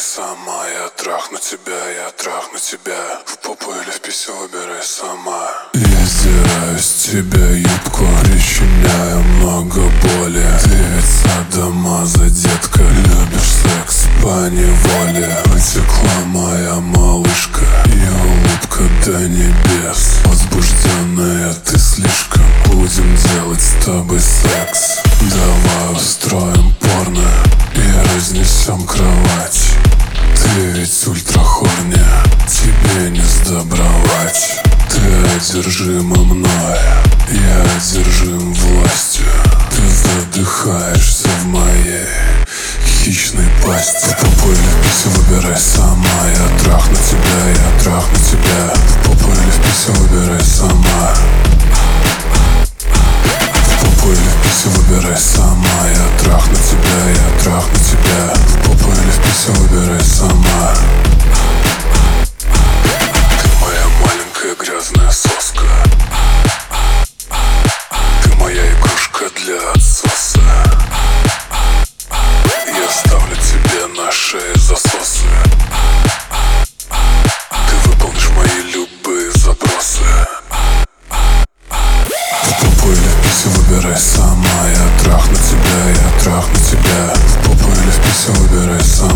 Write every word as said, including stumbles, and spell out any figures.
сама. Я трахну тебя, я трахну тебя. В попу или в писю выбирай сама. Я сдираю с тебя юбку, причиняю много боли. Ты ведь садомаза, детка, любишь секс по неволе. Потекла моя малышка, ее улыбка до небес. Возбужденная ты слишком, будем делать с тобой секс. Давай устроим порно и разнесем кровать. Ты ведь ультрахорня, тебе не сдобровать. Ты одержима мной, я одержим властью. Ты задыхаешься в моей хищной пасти. В попу или в писю выбирай сама. Я трахну тебя, я трахну тебя. В попу или в писю выбирай сама. В попу или в писю выбирай сама. Я трахну тебя, я трахну тебя. В попу или в писю выбирай сама. Ты моя маленькая грязная соска. Ты моя игрушка для отсоса. Я ставлю тебе на шее засосы. Ты выполнишь мои любые запросы. В попу или в писю выбирай сама. Я трахну тебя, я трахну тебя. В попу или в писю выбирай сама.